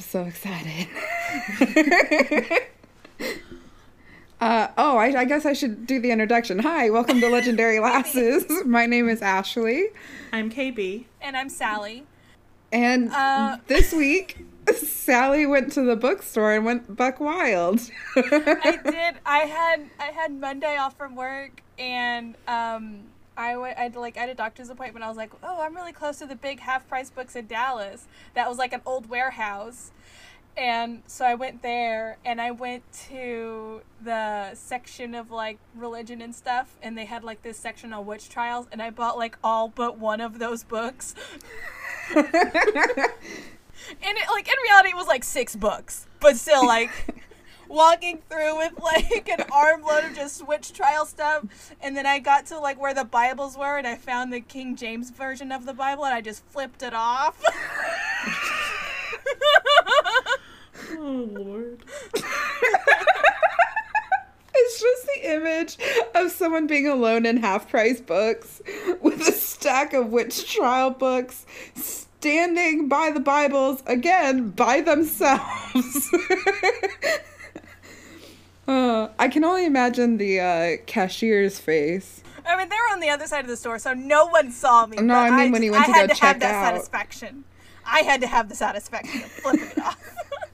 so excited. I guess I should do the introduction. Hi, welcome to Legendary Lasses. My name is Ashley. I'm KB. And I'm Sally. And this week, Sally went to the bookstore and went buck wild. I did. I had Monday off from work, and I had a doctor's appointment. I was like, oh, I'm really close to the big half-price books in Dallas. That was like an old warehouse. And so I went there, and I went to the section of, like, religion and stuff, and they had, like, this section on witch trials, and I bought, like, all but one of those books. And, in reality, it was, like, 6 books. But still, like, walking through with, like, an armload of just witch trial stuff, and then I got to, like, where the Bibles were, and I found the King James version of the Bible, and I just flipped it off. Oh, Lord. It's just the image of someone being alone in half-price books with a stack of witch trial books standing by the Bibles, again, by themselves. I can only imagine the cashier's face. I mean, they were on the other side of the store, so no one saw me. No, I mean when he went to go check out. I had to have that satisfaction. I had to have the satisfaction of flipping it off.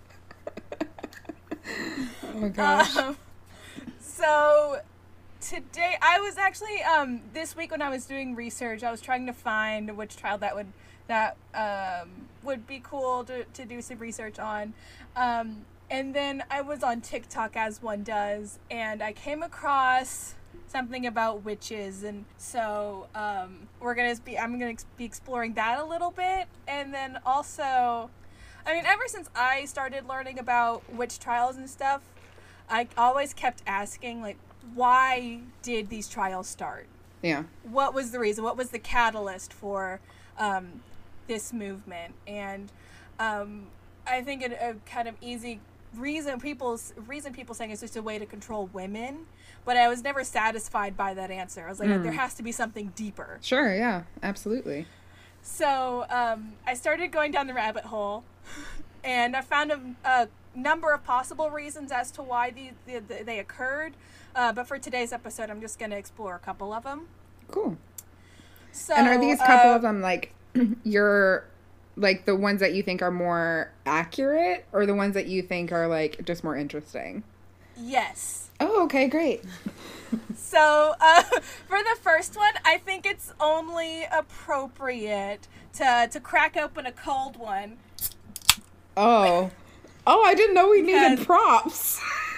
Oh my gosh. So today, I was actually, this week when I was doing research, I was trying to find a witch trial that would be cool to do some research on. And then I was on TikTok, as one does, and I came across something about witches, and so I'm gonna be exploring that a little bit, and then also, I mean, ever since I started learning about witch trials and stuff, I always kept asking, like, why did these trials start? Yeah. What was the reason? What was the catalyst for this movement? And I think a kind of easy reason people saying it's just a way to control women, but I was never satisfied by that answer. I was like, there has to be something deeper. Sure, yeah, absolutely. So I started going down the rabbit hole, and I found a number of possible reasons as to why they occurred, but for today's episode, I'm just going to explore a couple of them. Cool. So, and are these couple of them, like, your... like the ones that you think are more accurate, or the ones that you think are like just more interesting? Yes. Oh, okay, great. So for the first one, I think it's only appropriate to crack open a cold one. Oh, I didn't know we needed props.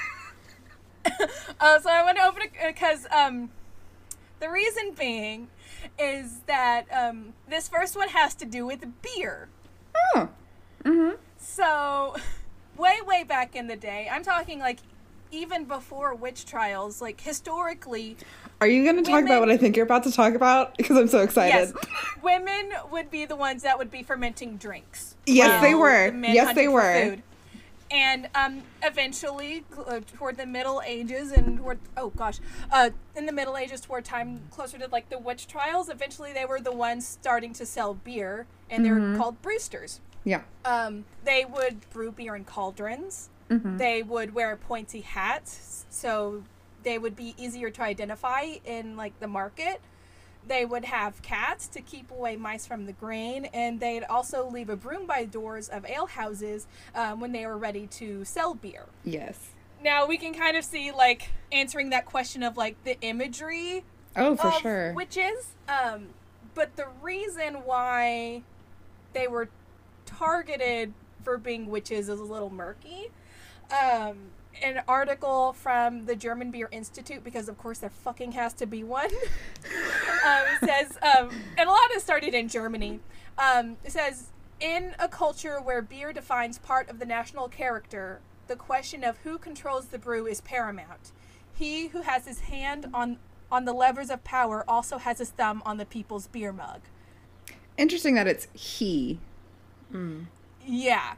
So I want to open it because the reason being is that this first one has to do with beer. Oh. Mm-hmm. So, way back in the day, I'm talking like even before witch trials, like historically. Are you going to talk about what I think you're about to talk about? Because I'm so excited. Yes, women would be the ones that would be fermenting drinks. Yes, they were. Yes, they were. Food. And eventually, toward the Middle Ages and toward, in the Middle Ages, toward time closer to like the witch trials, eventually they were the ones starting to sell beer, and they were called brewsters. Yeah. They would brew beer in cauldrons. Mm-hmm. They would wear pointy hats, so they would be easier to identify in like the market. They would have cats to keep away mice from the grain, and they'd also leave a broom by doors of alehouses when they were ready to sell beer. Yes. Now, we can kind of see, like, answering that question of, like, the imagery of sure. Witches. But the reason why they were targeted for being witches is a little murky. An article from the German Beer Institute, because of course there fucking has to be one, says, and a lot of it started in Germany, it says, in a culture where beer defines part of the national character, the question of who controls the brew is paramount. He who has his hand on the levers of power also has his thumb on the people's beer mug. Interesting that it's he. Yeah.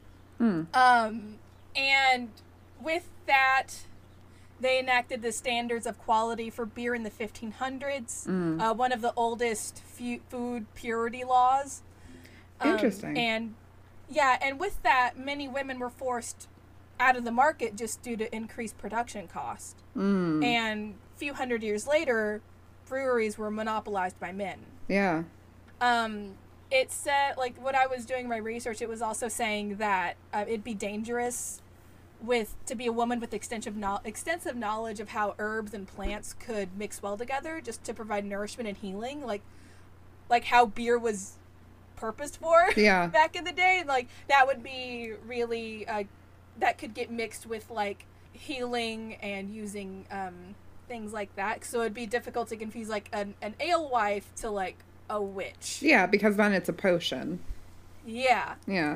And with that, they enacted the standards of quality for beer in the 1500s, one of the oldest food purity laws. Interesting. And Yeah, and with that, many women were forced out of the market just due to increased production cost. And a few hundred years later, breweries were monopolized by men. Yeah. It said, like, when I was doing my research, it was also saying that it'd be dangerous to be a woman with extensive knowledge of how herbs and plants could mix well together just to provide nourishment and healing, like how beer was purposed for back in the day. Like, that would be really that could get mixed with like healing and using things like that, so it'd be difficult to confuse like an alewife to like a witch. Yeah, because then it's a potion. Yeah.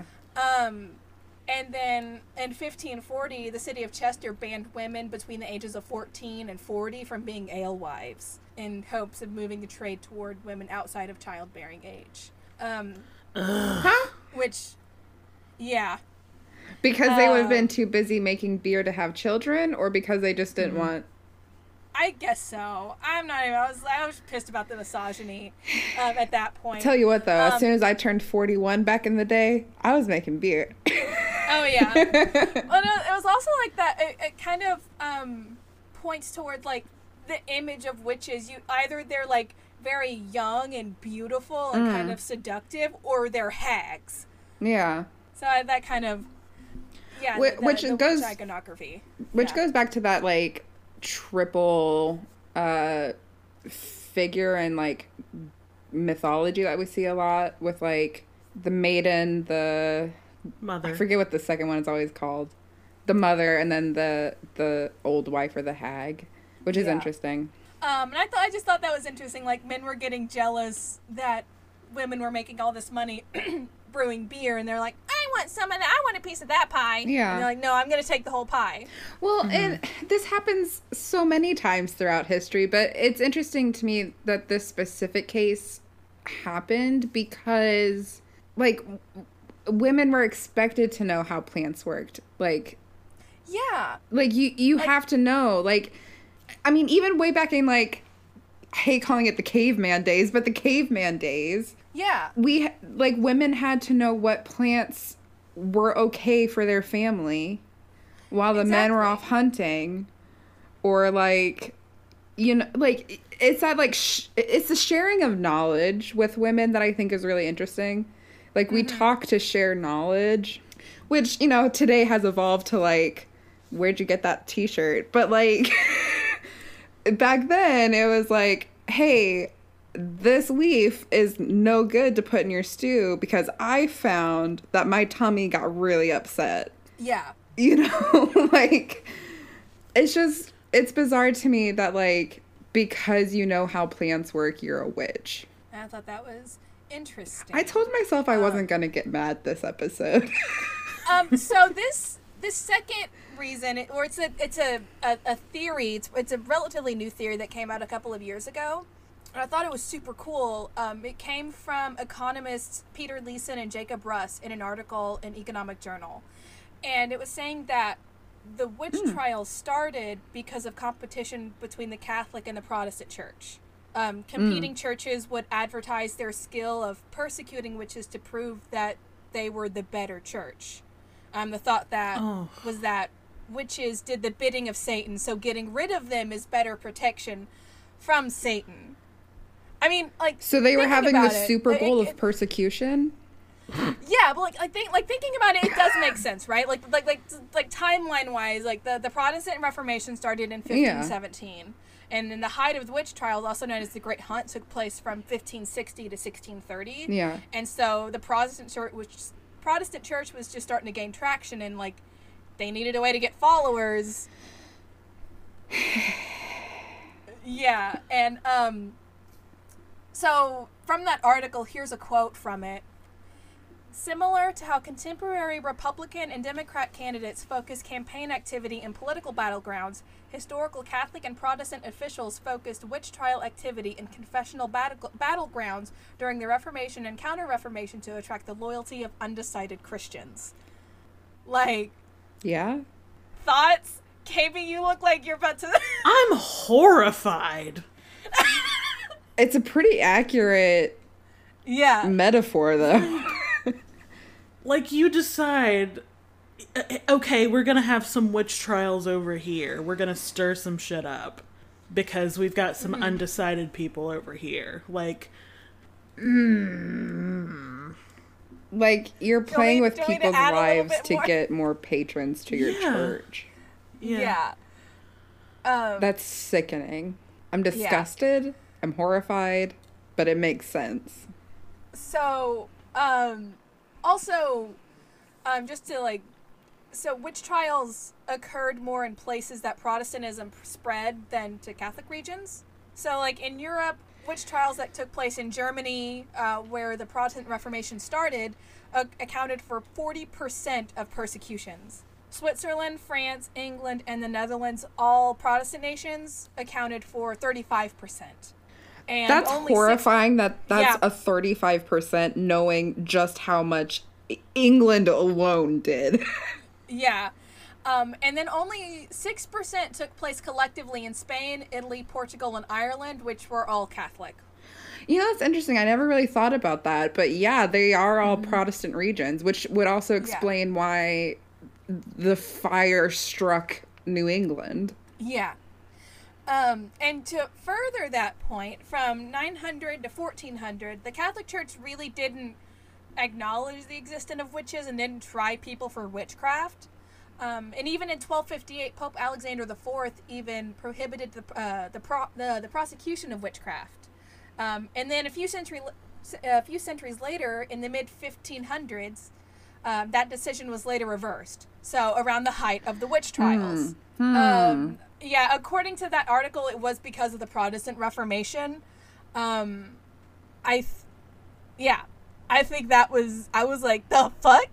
And then in 1540, the city of Chester banned women between the ages of 14 and 40 from being alewives in hopes of moving the trade toward women outside of childbearing age. Which, yeah. Because they would have been too busy making beer to have children, or because they just didn't want... I guess so. I'm not even... I was pissed about the misogyny at that point. Tell you what, though, as soon as I turned 41 back in the day, I was making beer. Oh, yeah. Well, no, it was also like that. It kind of points toward, like, the image of witches. Either they're, like, very young and beautiful and kind of seductive, or they're hags. Yeah. So that kind of... Yeah, which goes... iconography. Which goes back to that, like, triple figure and, like, mythology that we see a lot with, like, the maiden, the... Mother. I forget what the second one is always called. The mother, and then the old wife or the hag, which is interesting. And I just thought that was interesting. Like, men were getting jealous that women were making all this money brewing beer, and they're like, I want some of that. I want a piece of that pie. Yeah. And they're like, no, I'm going to take the whole pie. Well, and this happens so many times throughout history, but it's interesting to me that this specific case happened because, like, women were expected to know how plants worked. Like, yeah. Like, you have to know. Like, I mean, even way back in, like, I hate calling it the caveman days, but the caveman days. Yeah. Women had to know what plants were okay for their family while the men were off hunting. Or, like, you know, like, it's that, like, it's the sharing of knowledge with women that I think is really interesting. Like, we talk to share knowledge, which, you know, today has evolved to, like, where'd you get that t-shirt? But, like, back then, it was like, hey, this leaf is no good to put in your stew because I found that my tummy got really upset. Yeah. You know, like, it's bizarre to me that, like, because you know how plants work, you're a witch. And I thought that was... interesting. I told myself I wasn't gonna get mad this episode. So this second reason, it's a theory. It's a relatively new theory that came out a couple of years ago, and I thought it was super cool. It came from economists Peter Leeson and Jacob Russ in an article in Economic Journal, and it was saying that the witch trials started because of competition between the Catholic and the Protestant Church. Competing churches would advertise their skill of persecuting witches to prove that they were the better church. The thought that was that witches did the bidding of Satan, so getting rid of them is better protection from Satan. I mean, like, so they were having the Super Bowl of persecution. Yeah, but thinking about it, it does make sense, right? Like timeline wise, like the Protestant Reformation started in 1517. And in the height of the witch trials, also known as the Great Hunt, took place from 1560 to 1630. Yeah. And so the Protestant church was just starting to gain traction, and, like, they needed a way to get followers. Yeah. And so from that article, here's a quote from it. Similar to how contemporary Republican and Democrat candidates focus campaign activity in political battlegrounds, historical Catholic and Protestant officials focused witch trial activity in confessional battlegrounds during the Reformation and Counter-Reformation to attract the loyalty of undecided Christians. Like... Yeah? Thoughts? KB, you look like you're about to... I'm horrified. It's a pretty accurate metaphor, though. like, you decide, okay, we're gonna have some witch trials over here. We're gonna stir some shit up because we've got some undecided people over here. Like, Like, you're playing with do you want me to people's add a little lives bit to more? get more patrons to your Yeah. church. Yeah. That's sickening. I'm disgusted. I'm horrified, but it makes sense. So, also, just to like, so witch trials occurred more in places that Protestantism spread than to Catholic regions. So, like in Europe, witch trials that took place in Germany, where the Protestant Reformation started, accounted for 40% of persecutions. Switzerland, France, England, and the Netherlands, all Protestant nations, accounted for 35%. And That's only horrifying that's Yeah. a 35% knowing just how much England alone did. Yeah. And then only 6% took place collectively in Spain, Italy, Portugal, and Ireland, which were all Catholic. You know, that's interesting. I never really thought about that. But yeah, they are all Protestant regions, which would also explain why the fire struck New England. Yeah. And to further that point, from 900 to 1400, the Catholic Church really didn't acknowledge the existence of witches and didn't try people for witchcraft. And even in 1258, Pope Alexander IV even prohibited the prosecution of witchcraft. And then a few centuries later, in the mid 1500s, that decision was later reversed. So around the height of the witch trials. Yeah, according to that article, it was because of the Protestant Reformation. I think that was, I was like, the fuck?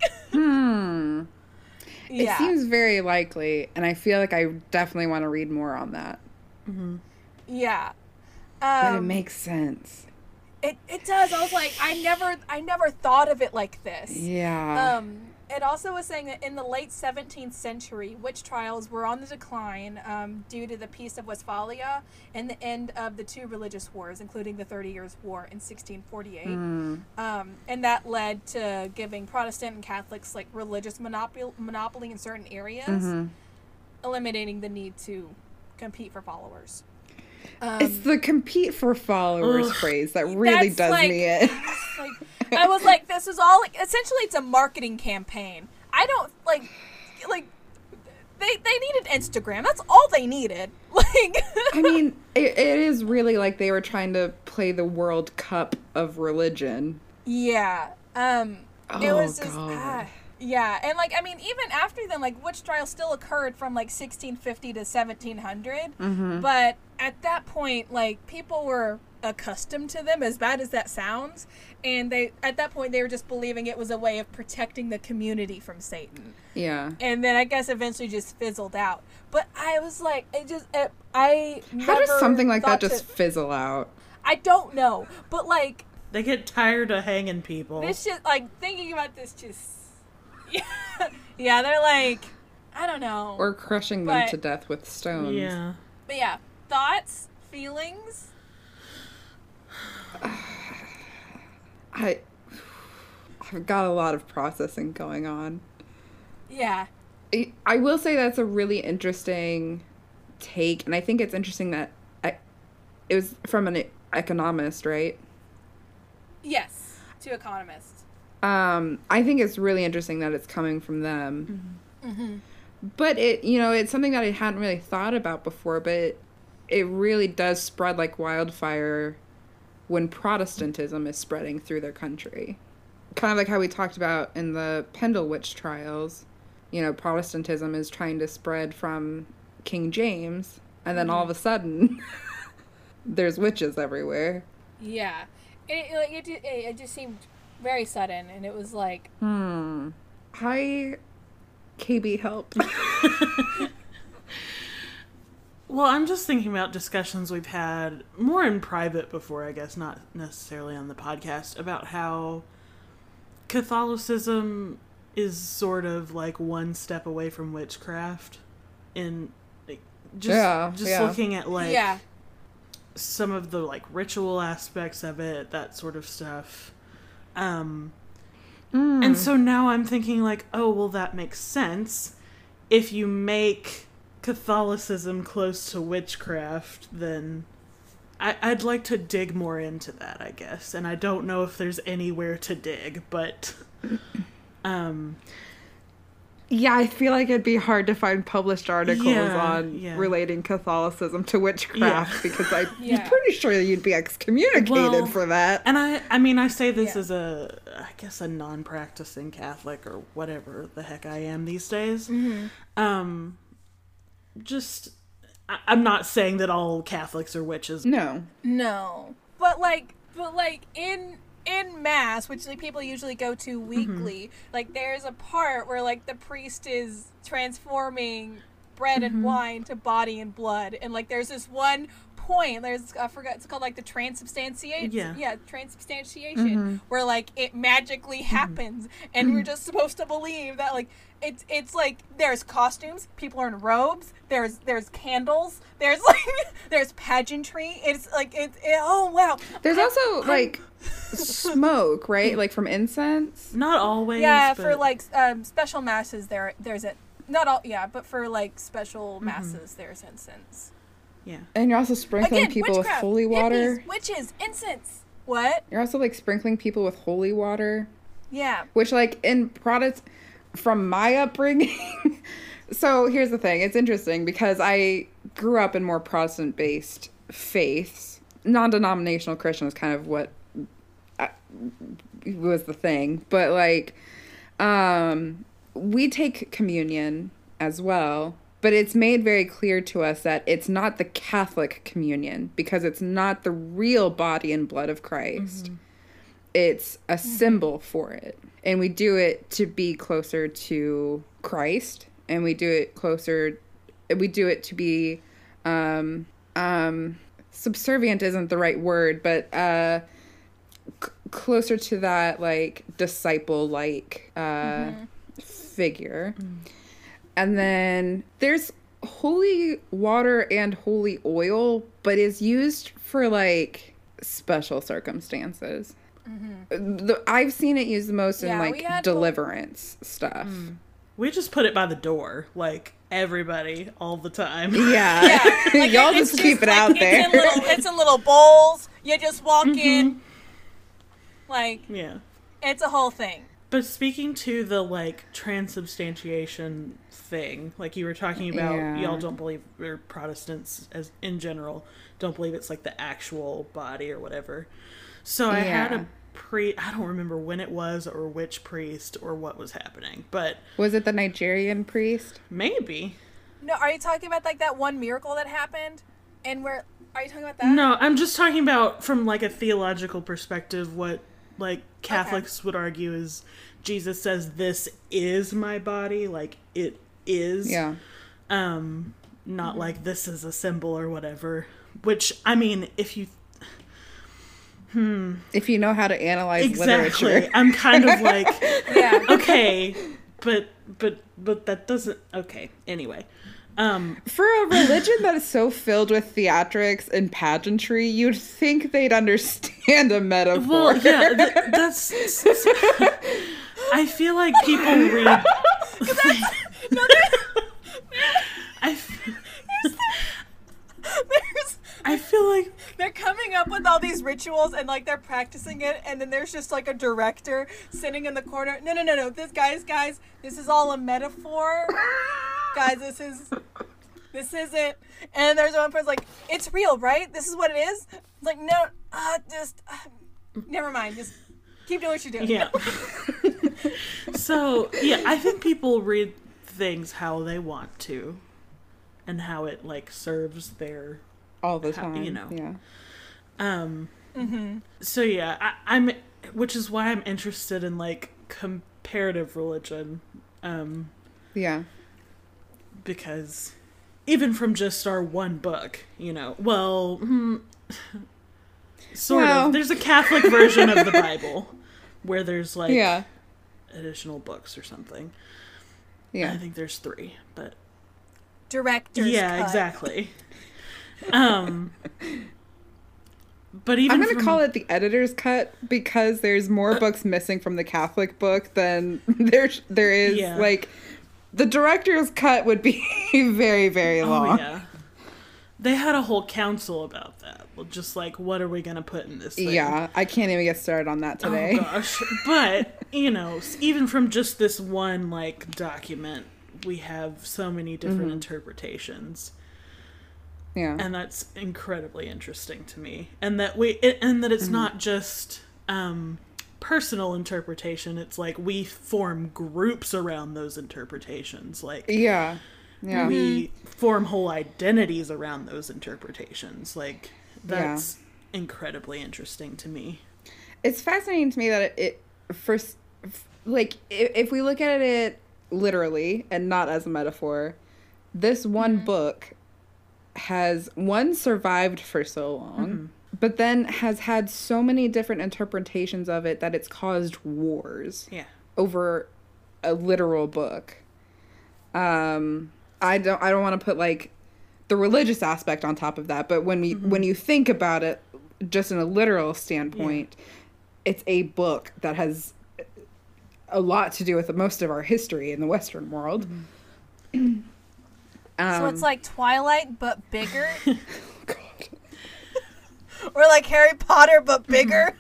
It seems very likely, and I feel like I definitely want to read more on that. Yeah. But it makes sense. It does. I was like, I never thought of it like this. Yeah. It also was saying that in the late 17th century, witch trials were on the decline due to the Peace of Westphalia and the end of the two religious wars, including the 30 Years' War in 1648. And that led to giving Protestant and Catholics like religious monopoly in certain areas, eliminating the need to compete for followers. It's the compete for followers phrase that really That's does like- me in. I was like, this is all like, essentially it's a marketing campaign. I don't like they needed Instagram. That's all they needed. Like, I mean, it is really like they were trying to play the World Cup of religion. yeah. It Oh, was just God. yeah, and like I mean, even after then, like witch trials still occurred from like 1650 to 1700. But at that point, like people were accustomed to them, as bad as that sounds, and at that point they were just believing it was a way of protecting the community from Satan. Yeah. And then I guess eventually just fizzled out. But I was like, I How does never something like that thought just fizzle out? I don't know, but like they get tired of hanging people. this just like thinking about this just yeah, they're like, I don't know. Or crushing them But- to death with stones. Yeah. But yeah, thoughts, feelings. I've got a lot of processing going on. Yeah. I will say that's a really interesting take, and I think it's interesting that it was from an economist, right? Yes, to economists. I think it's really interesting that it's coming from them. But it's something that I hadn't really thought about before, but it really does spread like wildfire when Protestantism is spreading through their country. Kind of like how we talked about in the Pendle witch trials. Protestantism is trying to spread from King James, and then all of a sudden, there's witches everywhere. Yeah. It just seemed very sudden, and it was like, Hi, KB, help. Well, I'm just thinking about discussions we've had more in private before, I guess, not necessarily on the podcast, about how Catholicism is sort of like one step away from witchcraft. In just looking at like yeah. some of the like ritual aspects of it, that sort of stuff. And so now I'm thinking like, oh, well, that makes sense. If you make Catholicism close to witchcraft, then I'd like to dig more into that, I guess. And I don't know if there's anywhere to dig, but yeah, I feel like it'd be hard to find published articles on relating Catholicism to witchcraft because I'm pretty sure you'd be excommunicated for that. And I mean, I say this as a non-practicing Catholic or whatever the heck I am these days. Mm-hmm. I'm not saying that all Catholics are witches. No. But in mass, which like people usually go to weekly, like there's a part where like the priest is transforming bread and wine to body and blood, and like there's this one point, I forgot, it's called like the transubstantiation. Transubstantiation, where like it magically happens, and we're just supposed to believe that like it's like there's costumes, people are in robes, there's candles, there's like there's pageantry. It's like oh wow. There's also like smoke, right? Like from incense. Not always. Yeah, but... for like special masses, there's it. Not all. Yeah, but for like special masses, there's incense. Yeah. And you're also sprinkling people with holy water. Hippies, witches, incense. What? You're also like sprinkling people with holy water. Yeah. Which like in Protestant, from my upbringing. So here's the thing. It's interesting because I grew up in more Protestant-based faiths. Non-denominational Christian is kind of what was the thing. But like, we take communion as well. But it's made very clear to us that it's not the Catholic communion because it's not the real body and blood of Christ. It's a symbol for it. And we do it to be closer to Christ. And we do it to be, subservient isn't the right word, but closer to that, like, disciple-like figure. And then there's holy water and holy oil, but is used for like special circumstances. I've seen it used the most in like deliverance stuff. We just put it by the door, like everybody, all the time. Yeah. Like, y'all just keep it like, out there. It's in little bowls. You just walk in. Like, it's a whole thing. But speaking to the, like, transubstantiation thing, like you were talking about, y'all don't believe, or Protestants as in general, don't believe it's, like, the actual body or whatever. So I had a I don't remember when it was or which priest or what was happening, but... Was it the Nigerian priest? Maybe. No, are you talking about, like, that one miracle that happened? And where... Are you talking about that? No, I'm just talking about, from, like, a theological perspective, what... Like, Catholics would argue is Jesus says, this is my body. Like, it is. Yeah. Not like this is a symbol or whatever. Which, I mean, if you... If you know how to analyze literature. I'm kind of like, okay, but that doesn't... Okay, anyway. For a religion that is so filled with theatrics and pageantry, you'd think they'd understand a metaphor. Well, yeah, that's... I feel like people read... I feel like... They're coming up with all these rituals and, like, they're practicing it, and then there's just, like, a director sitting in the corner. No. This, guys, this is all a metaphor. Guys, this is it. And there's one person like, it's real, right? This is what it is? Like, no, never mind. Just keep doing what you're doing. Yeah. So, yeah, I think people read things how they want to and how it, like, serves their... All the time, you know. Yeah. So, yeah, I'm... Which is why I'm interested in, like, comparative religion. Yeah. Because even from just our one book, you know, well, sort of. There's a Catholic version of the Bible where there's like additional books or something. Yeah. I think there's 3, but director's cut. Exactly. But even I'm going to call it the editor's cut because there's more books missing from the Catholic book than there is. Yeah. Like, the director's cut would be very, very long. Oh, yeah. They had a whole council about that. Just like, what are we going to put in this thing? Yeah, I can't even get started on that today. Oh, gosh. But, you know, even from just this one, like, document, we have so many different interpretations. Yeah. And that's incredibly interesting to me. And that it's not just personal interpretation. It's like we form groups around those interpretations. Like, Yeah. Yeah. we form whole identities around those interpretations. Like, that's incredibly interesting to me. It's fascinating to me that if we look at it literally and not as a metaphor, this one book has survived for so long, but then has had so many different interpretations of it that it's caused wars over a literal book. I don't want to put like the religious aspect on top of that, but when you think about it just in a literal standpoint, it's a book that has a lot to do with most of our history in the Western world. So it's like Twilight, but bigger? Oh, God. Or like Harry Potter, but bigger?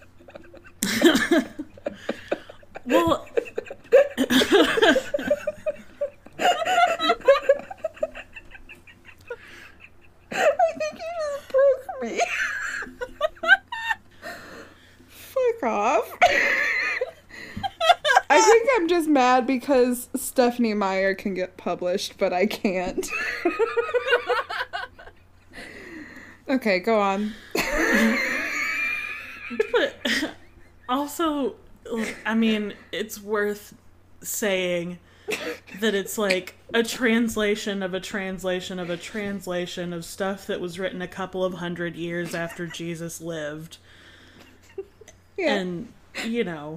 Well... I think you just broke me. Fuck off. I think I'm just mad because Stephenie Meyer can get published, but I can't. Okay, go on. But also, I mean, it's worth saying that it's like a translation of a translation of a translation of stuff that was written a couple of 100 years after Jesus lived. Yeah. And, you know,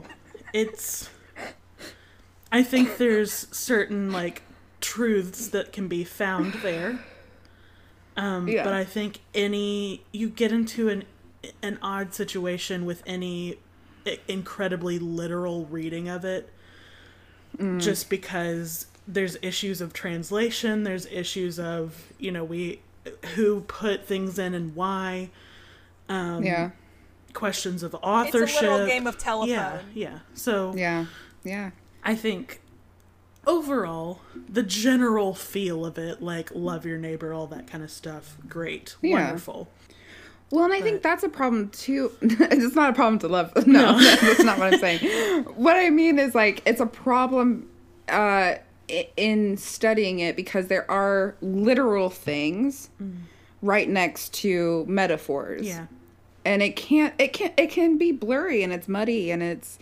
I think there's certain, like, truths that can be found there. But I think you get into an odd situation with any incredibly literal reading of it, just because there's issues of translation, there's issues of, you know, who put things in and why, questions of authorship. It's a literal game of telephone. Yeah. So Yeah. I think overall, the general feel of it, like love your neighbor, all that kind of stuff, great, wonderful. Well, and I think that's a problem too. It's not a problem to love. No, that's not what I'm saying. What I mean is, like, it's a problem in studying it because there are literal things right next to metaphors. Yeah. And it can be blurry and it's muddy and it's,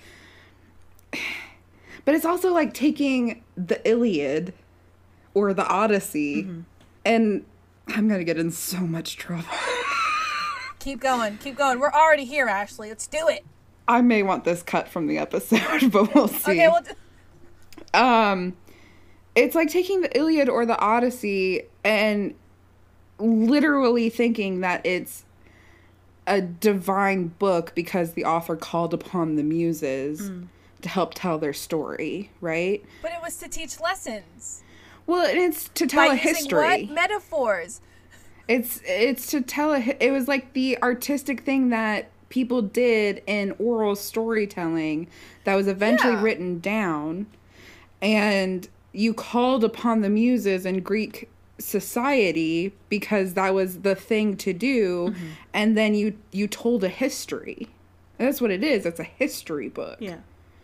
but it's also like taking the Iliad or the Odyssey, and I'm gonna get in so much trouble. Keep going. We're already here, Ashley. Let's do it. I may want this cut from the episode, but we'll see. Okay, well... It's like taking the Iliad or the Odyssey and literally thinking that it's a divine book because the author called upon the muses to help tell their story, right? But it was to teach lessons. Well, it's to tell a history. What? Metaphors. It's to tell it was like the artistic thing that people did in oral storytelling that was eventually written down, and you called upon the muses in Greek society because that was the thing to do, and then you told a history. And that's what it is. It's a history book. Yeah.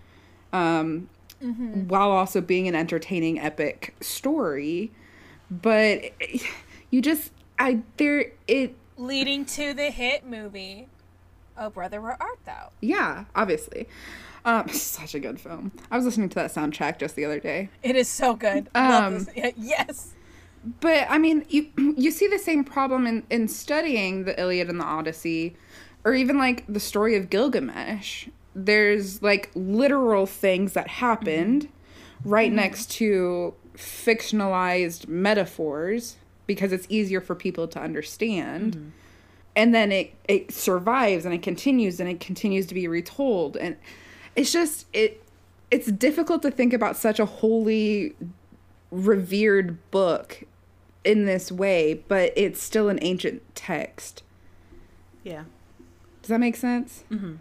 While also being an entertaining epic story, but you just leading to the hit movie, Oh Brother, Where Art Thou? Yeah, obviously. Such a good film. I was listening to that soundtrack just the other day. It is so good. Love this. Yes. But I mean, you see the same problem in studying the Iliad and the Odyssey, or even like the story of Gilgamesh. There's like literal things that happened right next to fictionalized metaphors because it's easier for people to understand. and then it survives and it continues to be retold. And it's just, it's difficult to think about such a holy, revered book in this way, but it's still an ancient text. Yeah. Does that make sense? Mm-hmm.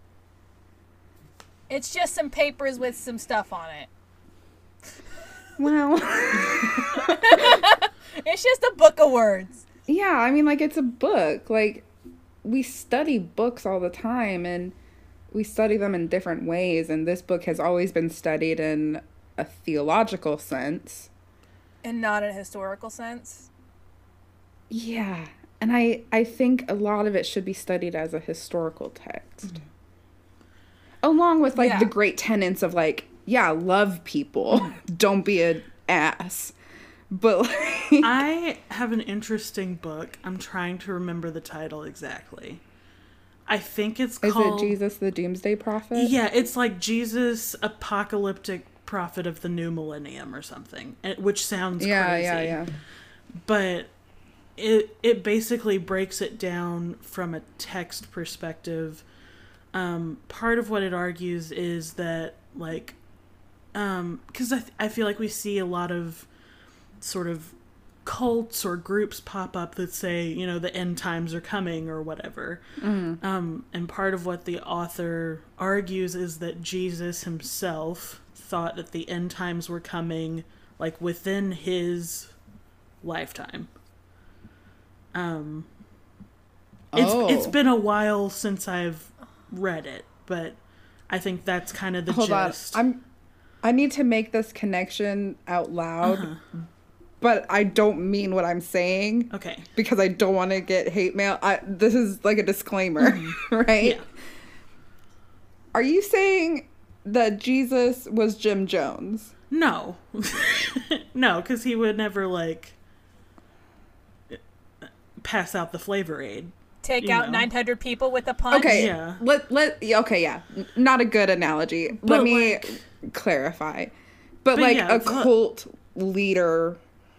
It's just some papers with some stuff on it. Well, it's just a book of words. Yeah, I mean, like, it's a book. Like, we study books all the time, and we study them in different ways, and this book has always been studied in a theological sense. And not a historical sense? Yeah, and I think a lot of it should be studied as a historical text. Mm-hmm. Along with, like, the great tenets of, like, love people. Don't be an ass. But, like... I have an interesting book. I'm trying to remember the title exactly. I think it's called... Is it Jesus the Doomsday Prophet? Yeah, it's like Jesus Apocalyptic Prophet of the New Millennium or something, which sounds crazy. Yeah. But it basically breaks it down from a text perspective. Part of what it argues is that, like... because I feel like we see a lot of sort of cults or groups pop up that say, you know, the end times are coming or whatever. Mm-hmm. And part of what the author argues is that Jesus himself thought that the end times were coming, like, within his lifetime. It's been a while since I've read it, but I think that's kind of the gist. I need to make this connection out loud, but I don't mean what I'm saying. Okay. Because I don't want to get hate mail. This is like a disclaimer, right? Yeah. Are you saying that Jesus was Jim Jones? No. No, because he would never, like, pass out the Flavor Aid. Take out 900 people with a punch? Okay, yeah. Not a good analogy. But, let me clarify. But like, a cult leader...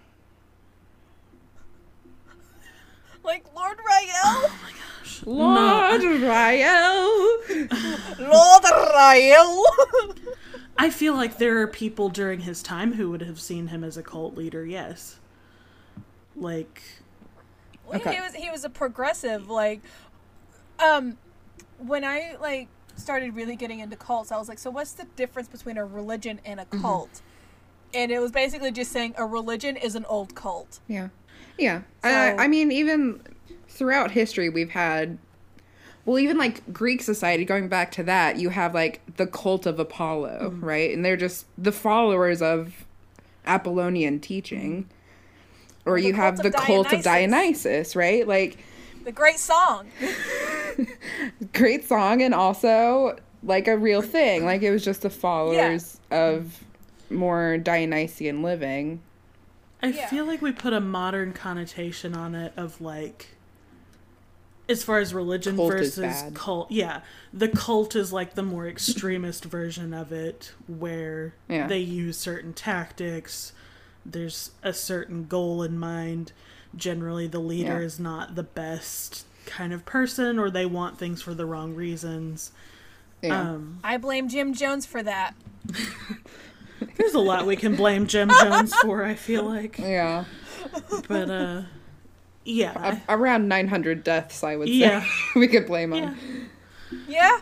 Like Lord Rael? Oh my gosh. Lord Rael. Lord Rael. I feel like there are people during his time who would have seen him as a cult leader, yes. Like... Well, okay. He was a progressive, like... When I, like, started really getting into cults, I was like, so what's the difference between a religion and a cult? Mm-hmm. And it was basically just saying a religion is an old cult. Yeah. Yeah. So, I mean, even throughout history, we've had... Well, even, like, Greek society, going back to that, you have, like, the cult of Apollo, right? And they're just the followers of Apollonian teaching. Or you have the cult of Dionysus, right? Like... The great song. Great song, and also, like, a real thing. Like, it was just the followers of more Dionysian living. I feel like we put a modern connotation on it of, like... As far as religion cult versus cult, the cult is like the more extremist version of it, where they use certain tactics. There's a certain goal in mind. Generally, the leader is not the best kind of person, or they want things for the wrong reasons. Yeah. I blame Jim Jones for that. There's a lot we can blame Jim Jones for, I feel like. Yeah. But, yeah. Around 900 deaths, I would say. We could blame him. Yeah.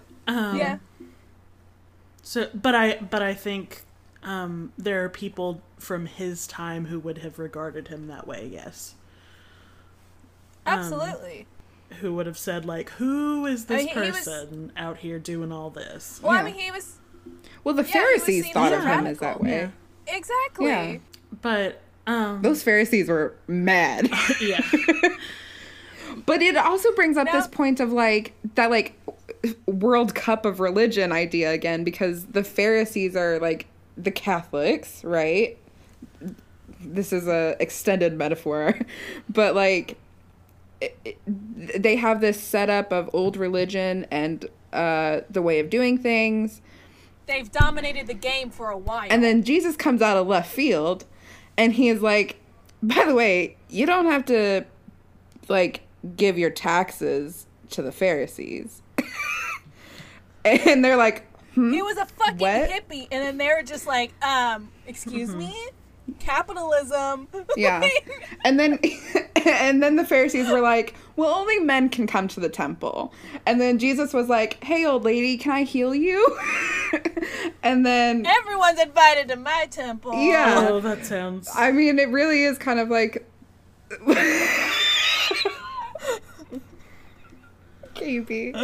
So, but I think there are people from his time who would have regarded him that way, yes. Absolutely. Who would have said, like, who is this person out here doing all this? Well, I mean, he was... Well, the Pharisees thought of him as that way. Yeah. Exactly. Yeah. But... those Pharisees were mad. Yeah. But it also brings up this point of, like, that, like, World Cup of religion idea again, because the Pharisees are, like, the Catholics, right? This is a extended metaphor. But, like, they have this setup of old religion and the way of doing things. They've dominated the game for a while. And then Jesus comes out of left field, and he is like, by the way, you don't have to, like, give your taxes to the Pharisees. And they're like, He was a fucking what? hippie. And then they were just like, excuse me? Capitalism. Yeah. And then the Pharisees were like, well, only men can come to the temple. And then Jesus was like, hey, old lady, can I heal you? And then Everyone's invited to my temple. Yeah. Oh, that sounds... I mean, it really is kind of like creepy.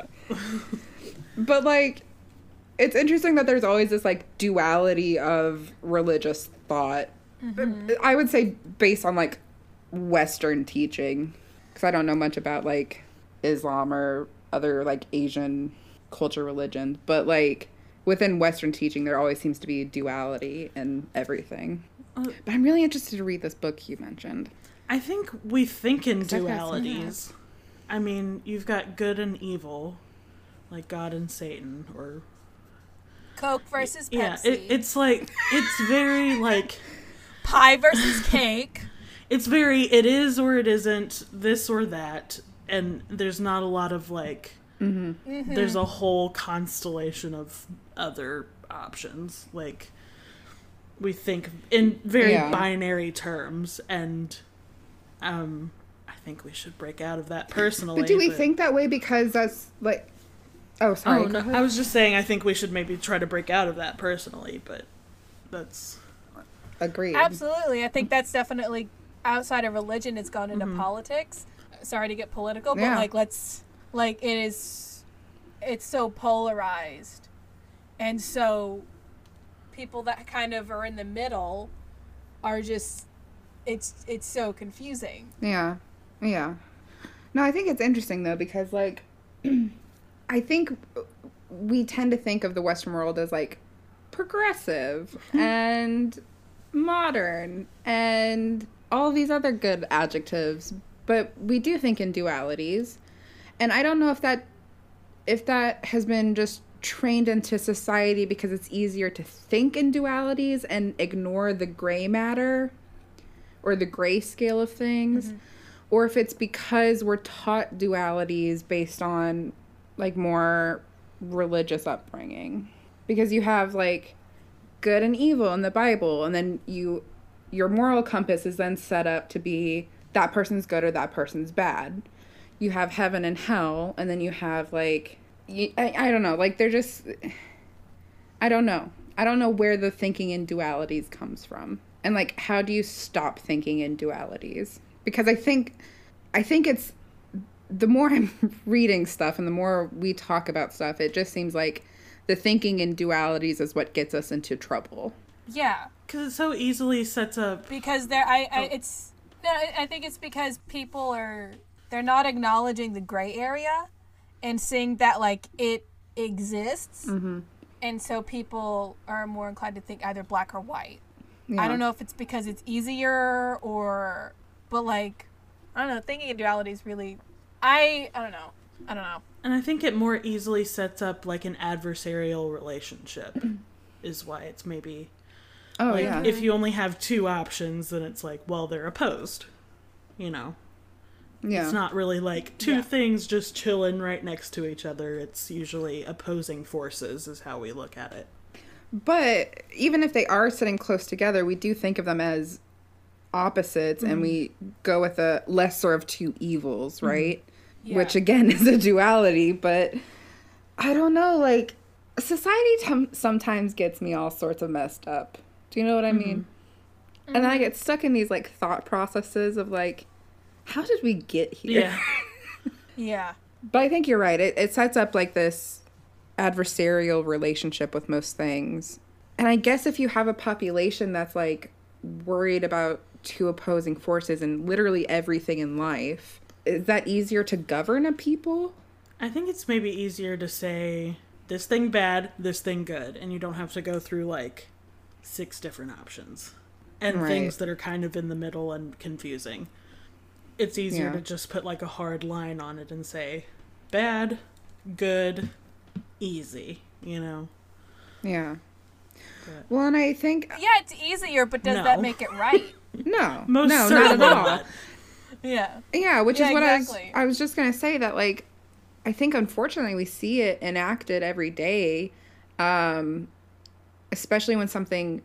But like, it's interesting that there's always this like duality of religious thought. I would say based on like Western teaching, because I don't know much about like Islam or other like Asian culture religions, but like within Western teaching there always seems to be duality in everything. But I'm really interested to read this book you mentioned. I think we think in 'Cause I've got some dualities. I mean, you've got good and evil, like God and Satan, or... Coke versus Pepsi. Yeah, it's like, it's very like... Pie versus cake. It's very, it is or it isn't, this or that, and there's not a lot of like... There's a whole constellation of other options. Like, we think in very binary terms, and I think we should break out of that personally. But do we think that way because that's like... Oh, sorry. Oh, no, I was just saying I think we should maybe try to break out of that personally, but that's... Agreed. Absolutely. I think that's definitely outside of religion. It's gone into politics. Sorry to get political, but it's so polarized. And so people that kind of are in the middle are just, it's so confusing. Yeah. Yeah. No, I think it's interesting though, because like, I think we tend to think of the Western world as like progressive and modern and all these other good adjectives, but we do think in dualities. And I don't know if that has been just trained into society because it's easier to think in dualities and ignore the gray matter or the gray scale of things, or if it's because we're taught dualities based on like more religious upbringing, because you have like good and evil in the Bible, and then your moral compass is then set up to be that person's good or that person's bad. You have heaven and hell, and then you have like I don't know, like they're just, I don't know where the thinking in dualities comes from, and like how do you stop thinking in dualities? Because I think it's, the more I'm reading stuff and the more we talk about stuff, it just seems like the thinking in dualities is what gets us into trouble. Yeah. Because it so easily sets up... Because I think it's because people they're not acknowledging the gray area and seeing that, like, it exists. And so people are more inclined to think either black or white. Yeah. I don't know if it's because it's easier but, like, I don't know, thinking in duality is really... I don't know. And I think it more easily sets up like an adversarial relationship is why it's maybe... Oh, like, yeah. if you only have two options, then it's like, well, they're opposed. You know? Yeah. It's not really like two things just chilling right next to each other. It's usually opposing forces is how we look at it. But even if they are sitting close together, we do think of them as opposites, and we go with a lesser of two evils, right? Yeah. Which again is a duality, but I don't know, like, society sometimes gets me all sorts of messed up. Do you know what I mean? And then I get stuck in these like thought processes of like, how did we get here? Yeah. Yeah. But I think you're right. It sets up like this adversarial relationship with most things. And I guess if you have a population that's like worried about two opposing forces in literally everything in life, is that easier to govern a people? I think it's maybe easier to say this thing bad, this thing good, and you don't have to go through like 6 different options and things that are kind of in the middle and confusing. It's easier to just put like a hard line on it and say bad, good, easy, you know? Yeah. Well, and I think... Yeah, it's easier, but does that make it right? No. Most not certainly at all. not. Yeah. Yeah, which is what exactly. I was just going to say that, like, I think unfortunately we see it enacted every day, especially when something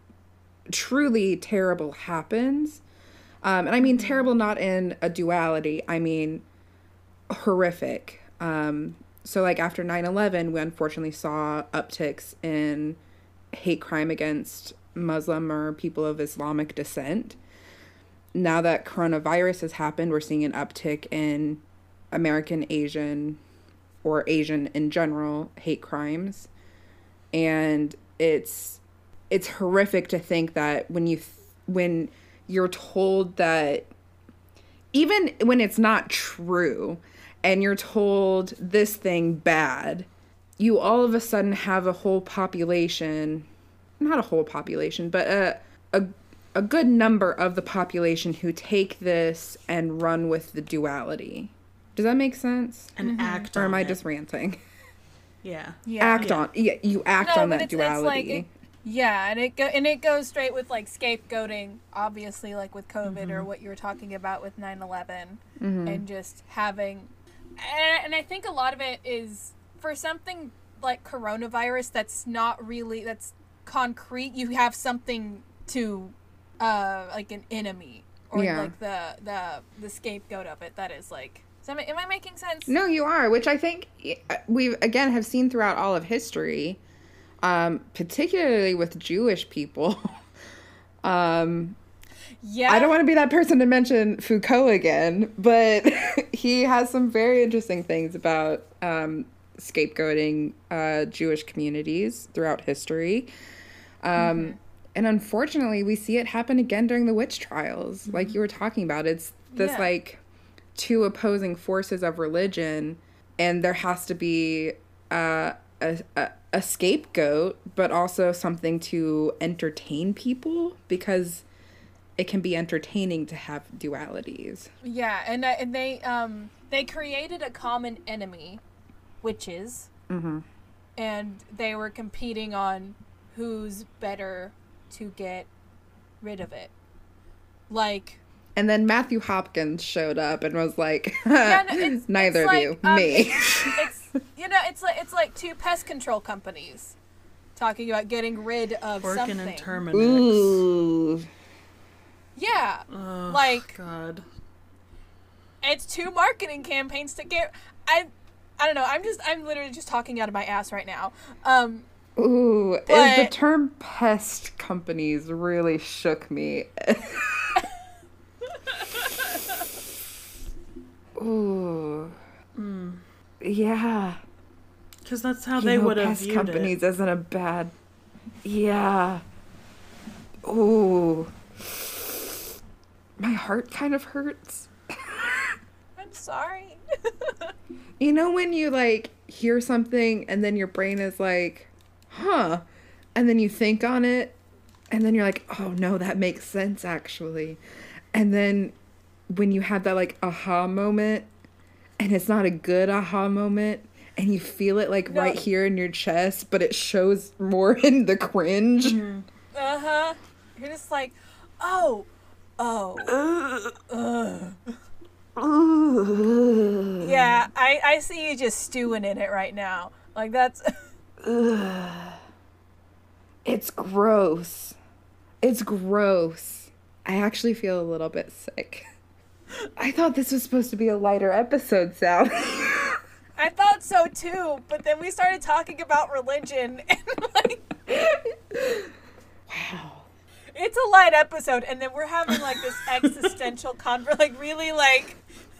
truly terrible happens. And I mean terrible not in a duality, I mean horrific. So like after 9/11, we unfortunately saw upticks in hate crime against Muslim or people of Islamic descent. Now that coronavirus has happened, we're seeing an uptick in American Asian or Asian in general hate crimes. And it's horrific to think that when you're told that, even when it's not true and you're told this thing bad, you all of a sudden have a whole population, not a whole population, but a good number of the population who take this and run with the duality. Does that make sense? And act on it. Or am I just ranting? Yeah. You act on that duality. And it goes straight with like scapegoating, obviously, like with COVID or what you were talking about with 9/11, and just having, and I think a lot of it is for something like coronavirus that's not really, that's concrete. You have something to, like an enemy or like the scapegoat of it. That is like. Am I making sense? No, you are, which I think we again have seen throughout all of history, particularly with Jewish people. I don't want to be that person to mention Foucault again, but he has some very interesting things about scapegoating Jewish communities throughout history. And unfortunately, we see it happen again during the witch trials, like you were talking about. It's this like two opposing forces of religion, and there has to be a scapegoat, but also something to entertain people, because it can be entertaining to have dualities. Yeah, and they created a common enemy, witches, and they were competing on who's better to get rid of it. Like. And then Matthew Hopkins showed up and was like, neither of you, me. It's like two pest control companies talking about getting rid of something. And Terminix. Ooh. Yeah. Oh, like, God. It's two marketing campaigns to get, I don't know, I'm literally just talking out of my ass right now. The term pest companies really shook me. Ooh. Yeah. Because that's how they would have viewed viewed companies it. isn't a bad. Yeah. Ooh. My heart kind of hurts. I'm sorry. You know when you like hear something and then your brain is like, huh, and then you think on it and then you're like, oh no, that makes sense actually. And then when you have that like aha moment, and it's not a good aha moment, and you feel it like right here in your chest, but it shows more in the cringe. You're just like, yeah, I see you just stewing in it right now. Like that's. It's gross. It's gross. I actually feel a little bit sick. I thought this was supposed to be a lighter episode, Sally. I thought so too, but then we started talking about religion and like. Wow. It's a light episode, and then we're having like this existential like really like.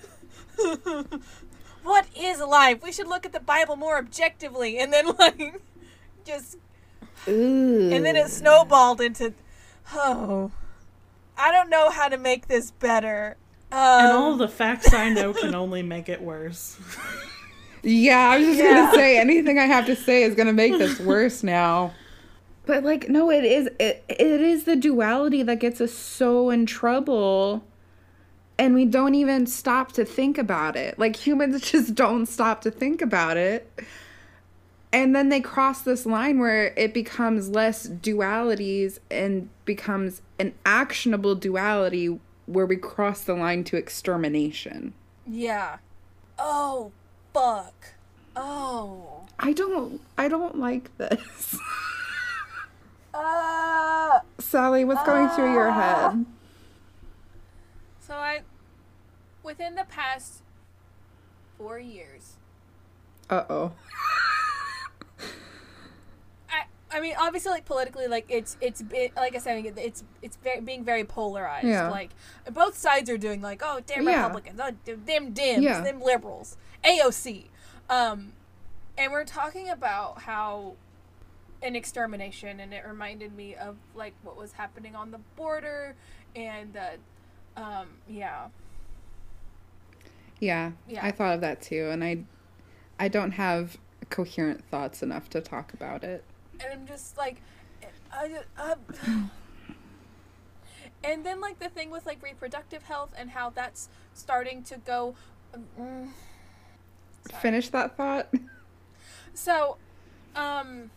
What is life? We should look at the Bible more objectively, and then like, just. Ooh. And then it snowballed into, I don't know how to make this better. And all the facts I know can only make it worse. Yeah, I was just going to say, anything I have to say is going to make this worse now. But, like, no, it is the duality that gets us so in trouble. And we don't even stop to think about it. Like, humans just don't stop to think about it. And then they cross this line where it becomes less dualities and becomes an actionable duality where we cross the line to extermination. Yeah. Oh, fuck. Oh. I don't like this. Sally, what's going through your head? So within the past 4 years. Uh-oh. I mean, obviously, like, politically, like, it's like I said, it's being very polarized. Yeah. Like, both sides are doing, like, oh, damn Republicans, oh, them Dems, them liberals, AOC. And we're talking about how an extermination, and it reminded me of, like, what was happening on the border, and yeah, I thought of that too, and I don't have coherent thoughts enough to talk about it. And I'm just like, and then, like, the thing with, like, reproductive health and how that's starting to go. Finish that thought. So, well,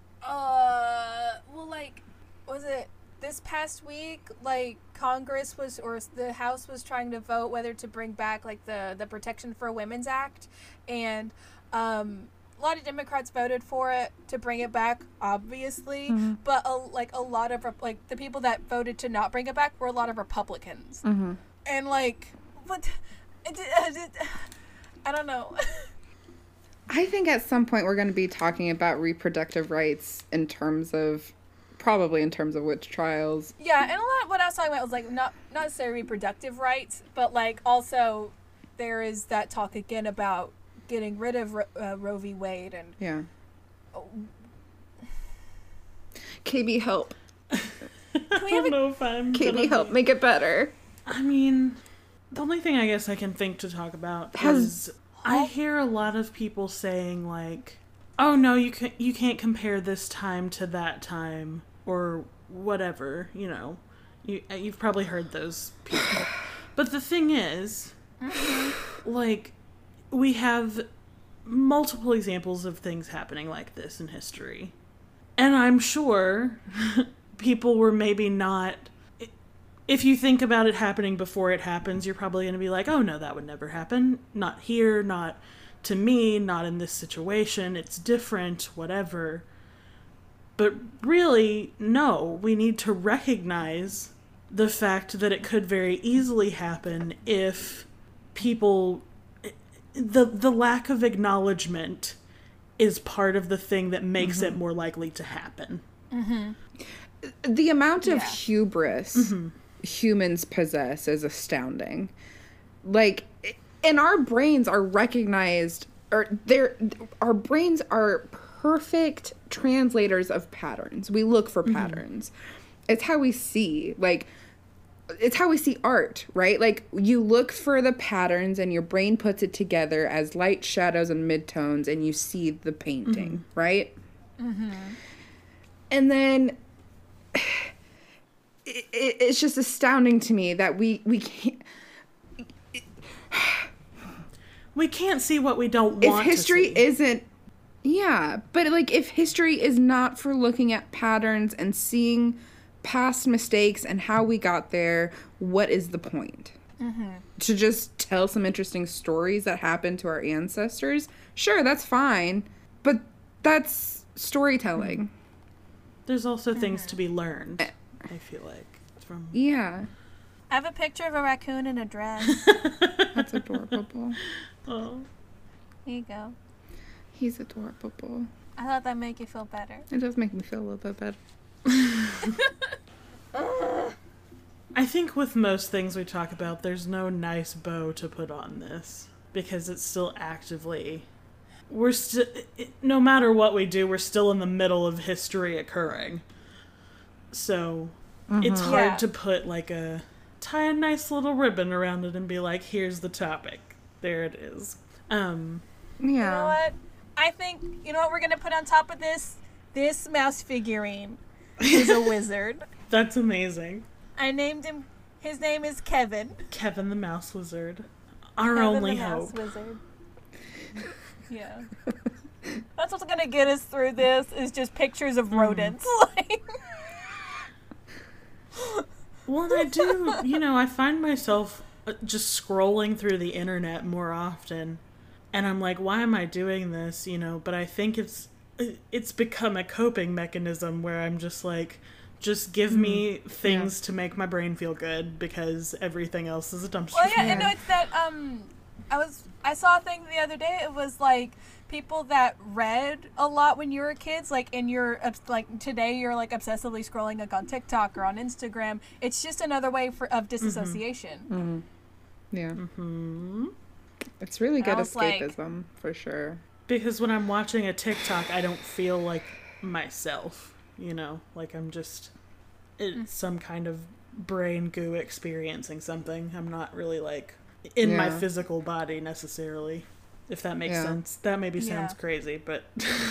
like, was it this past week? Like, Congress or the House was trying to vote whether to bring back, like, the Protection for Women's Act, and a lot of Democrats voted for it to bring it back, obviously, but a lot of, like, the people that voted to not bring it back were a lot of Republicans, and, like, what? I don't know. I think at some point we're going to be talking about reproductive rights probably in terms of witch trials. Yeah, and a lot of what I was talking about was, like, not necessarily reproductive rights, but, like, also there is that talk again about getting rid of Roe v. Wade and... Yeah. KB, help. I don't know if I'm... KB, help make it better. I mean, the only thing I guess I can think to talk about is... I hear a lot of people saying, like, oh, no, you can't compare this time to that time, or whatever, you know. You've probably heard those people. But the thing is, like, we have multiple examples of things happening like this in history. And I'm sure people were maybe not... If you think about it happening before it happens, you're probably going to be like, oh, no, that would never happen. Not here, not to me, not in this situation. It's different, whatever. But really, no, we need to recognize the fact that it could very easily happen if people... The lack of acknowledgement is part of the thing that makes it more likely to happen. The amount of hubris humans possess is astounding. Like, and our brains are recognized, or our brains are perfect translators of patterns. We look for patterns. It's how we see, like, it's how we see art, right? Like, you look for the patterns and your brain puts it together as light, shadows, and midtones, and you see the painting, right? And then it's just astounding to me that we can't... We can't see what we don't want to see. If history isn't... Yeah, but, like, if history is not for looking at patterns and seeing past mistakes and how we got there, what is the point? To just tell some interesting stories that happened to our ancestors? Sure, that's fine, but that's storytelling. There's also things to be learned, I feel like. From... Yeah. I have a picture of a raccoon in a dress. That's adorable. Oh. Here you go. He's adorable. I thought that'd make you feel better. It does make me feel a little bit better. I think with most things we talk about, there's no nice bow to put on this, because it's still actively... no matter what we do, we're still in the middle of history occurring. So it's hard to put, like, tie a nice little ribbon around it and be like, here's the topic. There it is. Yeah. You know what? I think, you know what we're going to put on top of this? This mouse figurine is a wizard. That's amazing. I named him, his name is Kevin. Kevin the Mouse Wizard. Our only hope. Mouse Wizard. Yeah. That's what's going to get us through this, is just pictures of rodents. Well, and I do, I find myself just scrolling through the internet more often, and I'm like, why am I doing this? But I think it's become a coping mechanism where I'm just like, just give me things to make my brain feel good, because everything else is a dumpster fire. Well, yeah, it's that, I saw a thing the other day, it was like, people that read a lot when you were kids, like, and you're, like, today you're, like, obsessively scrolling, like, on TikTok or on Instagram. It's just another way of disassociation. Mm-hmm. Yeah. Mm-hmm. It's really good escapism, for sure. Because when I'm watching a TikTok, I don't feel like myself, like I'm just, it's some kind of brain goo experiencing something. I'm not really, like, in my physical body necessarily. If that makes sense. That maybe sounds crazy, but...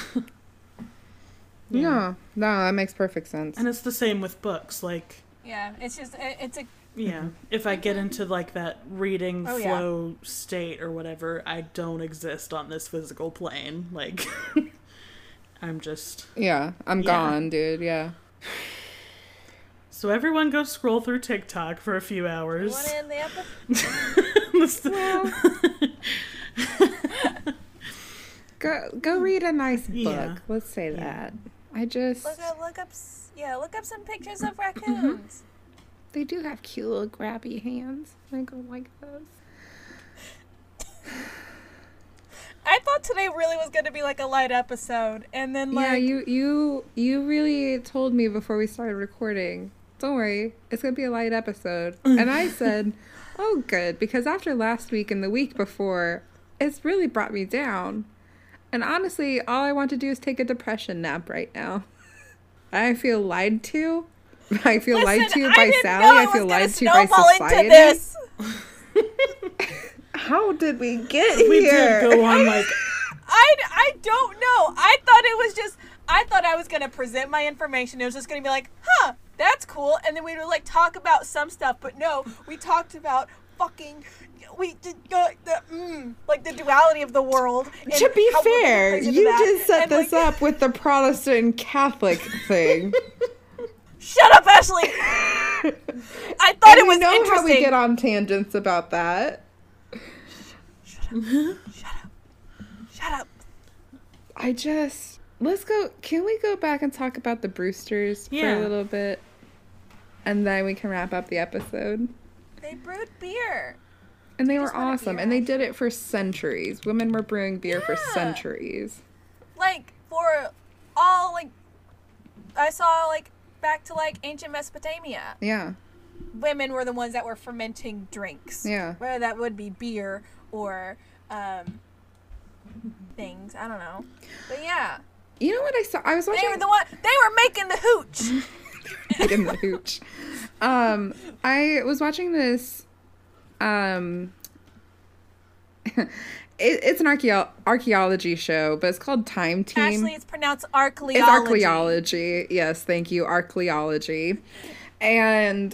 No, that makes perfect sense. And it's the same with books, like... Yeah, it's just, it's a... Yeah, if I get into, like, that reading flow state or whatever, I don't exist on this physical plane. Like, I'm just... Yeah, I'm gone, dude, yeah. So everyone go scroll through TikTok for a few hours. You want to end the episode? Go read a nice book. Let's say that. I just look up some pictures of raccoons. They do have cute little grabby hands. I go like those. I thought today really was going to be like a light episode, and then like you really told me before we started recording. Don't worry, it's going to be a light episode. And I said, "Oh, good," because after last week and the week before, it's really brought me down. And honestly, all I want to do is take a depression nap right now. I feel lied to. I feel lied to by Sally. I feel lied to by society. How did we get here? We did go on like... I don't know. I thought I was going to present my information. It was just going to be like, huh, that's cool. And then we would like talk about some stuff. But no, we talked about we did like the duality of the world. To be fair, you just set this up with the Protestant Catholic thing. Shut up, Ashley! I thought it was interesting. You know how we get on tangents about that. Shut up. Can we go back and talk about the Brewsters for a little bit? And then we can wrap up the episode. They brewed beer. And they were awesome. And they did it for centuries. Women were brewing beer for centuries. Like, for all, like, I saw, like, back to, like, ancient Mesopotamia. Yeah. Women were the ones that were fermenting drinks. Yeah. Whether that would be beer or, things. I don't know. But, yeah. You know what I saw? I was watching... They were making the hooch. Making the hooch. I was watching this... it's an archaeology show, but it's called Time Team. Actually, it's pronounced archaeology. It's archaeology. Yes, thank you, archaeology. And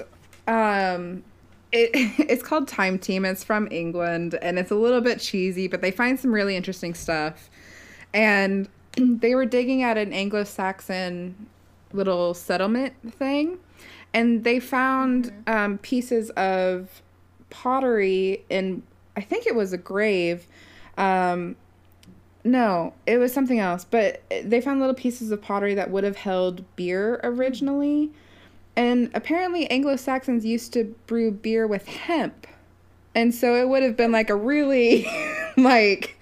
it's called Time Team. It's from England, and it's a little bit cheesy, but they find some really interesting stuff. And they were digging at an Anglo-Saxon little settlement thing, and they found pieces of pottery in, I think it was a grave. No, it was something else, but they found little pieces of pottery that would have held beer originally. And apparently Anglo-Saxons used to brew beer with hemp. And so it would have been like a really like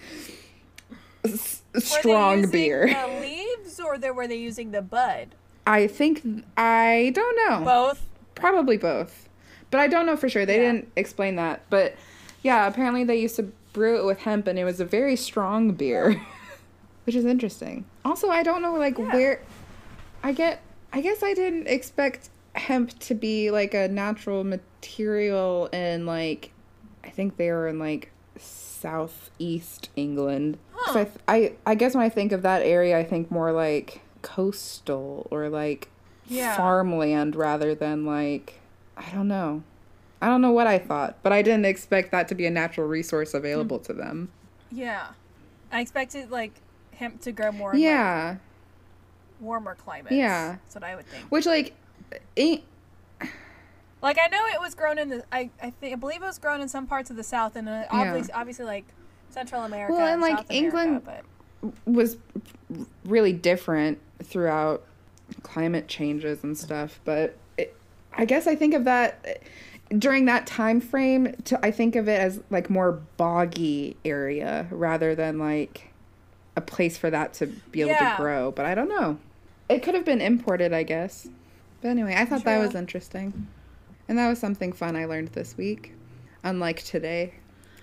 strong beer. Were they using the leaves or were they using the bud? I don't know. Both? Probably both. But I don't know for sure. They didn't explain that. But yeah, apparently they used to brew it with hemp, and it was a very strong beer, which is interesting. Also, I don't know where I guess I didn't expect hemp to be like a natural material in I think they were in southeast England. Huh. I guess when I think of that area, I think more like coastal or farmland rather than I don't know. I don't know what I thought, but I didn't expect that to be a natural resource available to them. Yeah. I expected hemp to grow more in warmer climates. Yeah. That's what I would think. Which Like, I know it was grown in the, I believe it was grown in some parts of the South, and obviously like Central America. Well, and like South England America, was really different throughout climate changes and stuff, but I guess I think of that during that time frame. I think of it as like more boggy area rather than like a place for that to be able to grow. But I don't know. It could have been imported, I guess. But anyway, I thought that was interesting. And that was something fun I learned this week. Unlike today.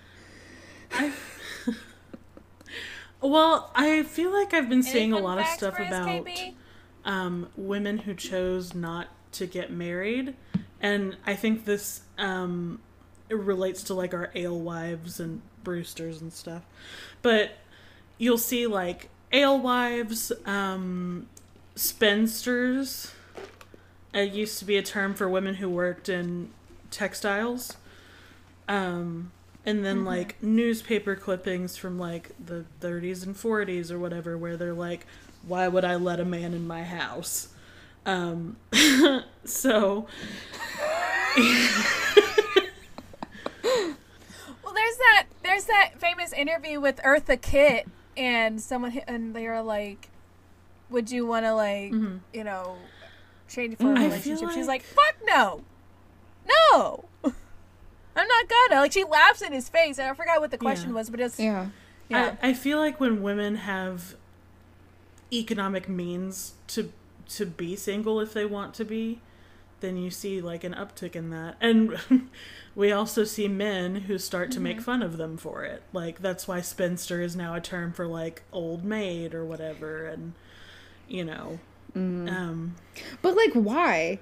Well, I feel like I've been seeing a lot of stuff about women who chose not to get married. And I think this it relates to like our alewives and Brewsters and stuff. But you'll see like alewives, spinsters. It used to be a term for women who worked in textiles. And then like newspaper clippings from like the 30s and 40s or whatever, where they're like, why would I let a man in my house? So well, there's that famous interview with Eartha Kitt, and they were like, would you want to like you know, change for a relationship? She's like, fuck no, I'm not gonna. Like, she laughs in his face, and I forgot what the question was, but it's I feel like when women have economic means to be single if they want to be, then you see like an uptick in that. And we also see men who start to make fun of them for it. Like, that's why spinster is now a term for like old maid or whatever. And you know, but like, why?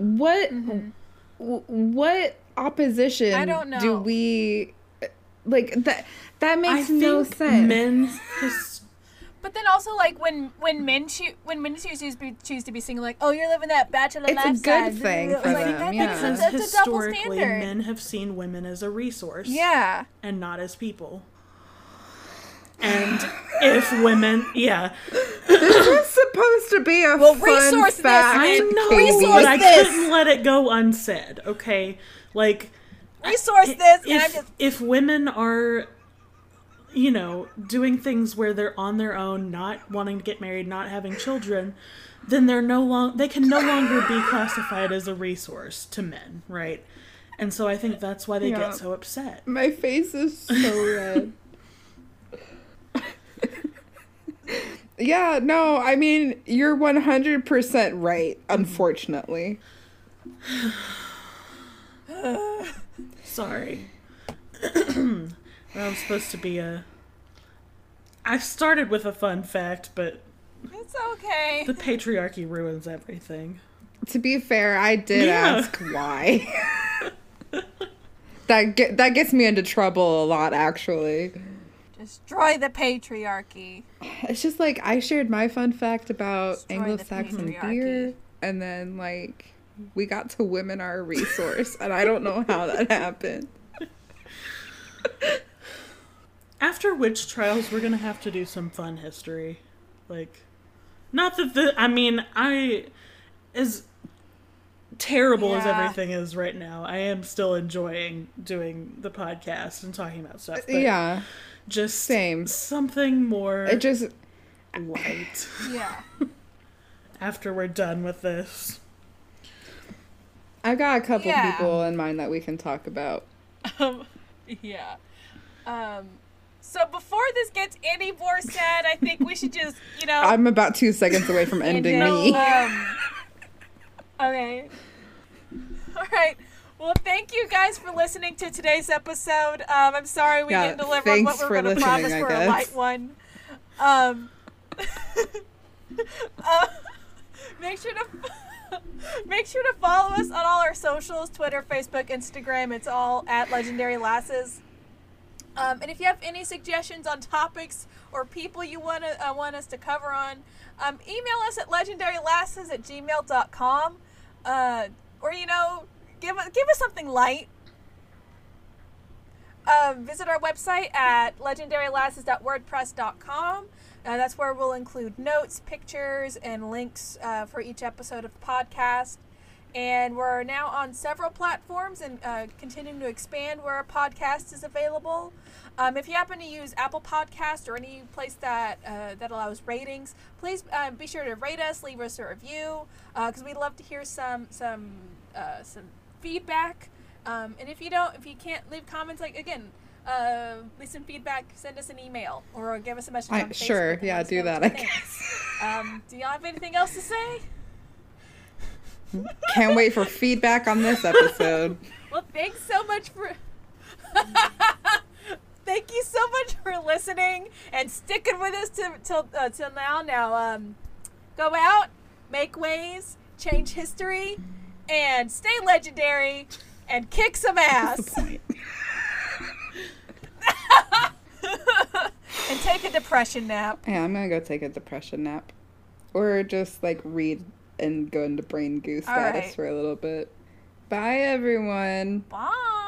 What opposition I don't know. do we like? That makes no sense. Men but then also, like, when men choose to be single, like, oh, you're living that bachelor lifestyle. It's a good thing for them, because that's a double historically standard. men have seen women as a resource, and not as people. And if women, this is supposed to be a fun resource fact. I know, resource but I this. couldn't let it go unsaid. Okay, like resource this. If women are, you know, doing things where they're on their own, not wanting to get married, not having children, then they can no longer be classified as a resource to men, right? And so I think that's why they get so upset. My face is so red. Yeah, no, I mean, you're 100% right, unfortunately. Sorry. That was supposed to be I started with a fun fact, but it's okay. The patriarchy ruins everything. To be fair, I did ask why. That gets me into trouble a lot, actually. Destroy the patriarchy. It's just like, I shared my fun fact about Anglo-Saxon beer, and then like we got to women are a resource, and I don't know how that happened. After witch trials, we're gonna have to do some fun history. Like, not that as terrible as everything is right now, I am still enjoying doing the podcast and talking about stuff. But just same. Something more it just light. Yeah. After we're done with this. I've got a couple people in mind that we can talk about. So before this gets any more sad, I think we should just, you know... I'm about 2 seconds away from ending me. Okay. All right. Well, thank you guys for listening to today's episode. I'm sorry we didn't deliver on what we were going to promise for a light one. Make sure to follow us on all our socials, Twitter, Facebook, Instagram. It's all at Legendary Lasses. And if you have any suggestions on topics or people you want us to cover on, email us at legendarylasses@gmail.com. Or, you know, give us something light. Visit our website at legendarylasses.wordpress.com. That's where we'll include notes, pictures, and links for each episode of the podcast. And we're now on several platforms and continuing to expand where our podcast is available. If you happen to use Apple Podcast or any place that allows ratings, please be sure to rate us, leave us a review, because we'd love to hear some feedback. And if you can't leave comments, leave some feedback, send us an email or give us a message on Facebook. Sure, yeah, do that, I guess. Do y'all have anything else to say? Can't wait for feedback on this episode. Well, thanks so much for... Thank you so much for listening and sticking with us till now. Now, go out, make waves, change history, and stay legendary and kick some ass. What's the point? And take a depression nap. Yeah, I'm gonna go take a depression nap. Or just, read and go into brain goo status for a little bit. Bye, everyone. Bye.